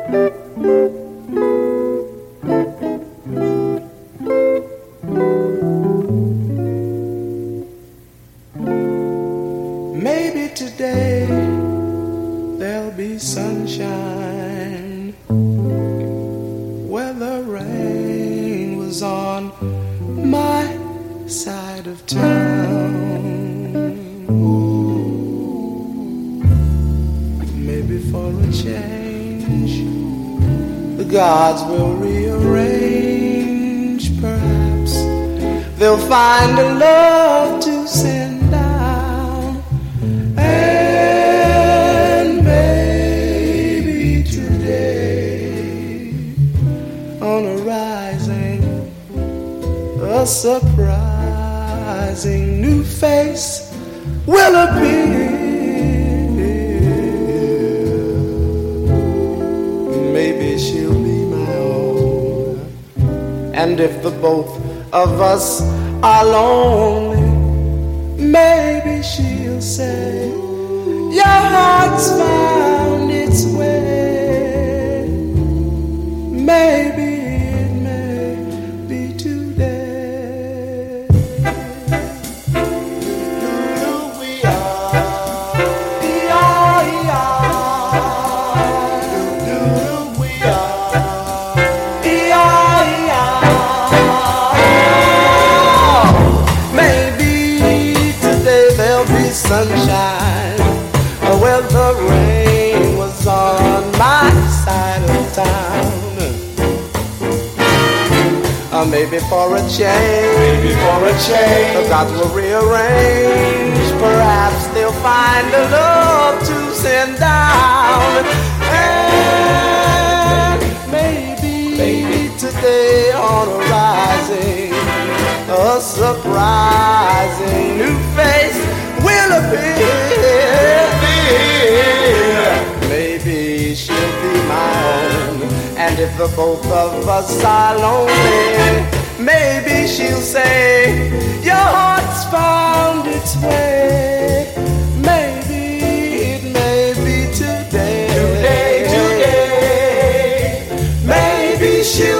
Maybe today there'll be sunshine where the rain was on my side of town. Ooh, maybe for a change the gods will rearrange. Perhaps they'll find a love to send down. And maybe today on a rising, a surprising new face will appear. Maybe she'll be my own. And if the both of us are lonely, maybe she'll say, your heart's found its way. Maybe it may be today. We are. We are. Maybe today there'll be sunshine where the rain was on my side of town. Maybe for a change, the gods will rearrange. Perhaps they'll find a love to send down. And maybe today on a rising, a surprising new face will appear. Maybe she'll be my own. And if the both of us are lonely, maybe she'll say, your heart's found its way. Maybe it may be today. Maybe she'll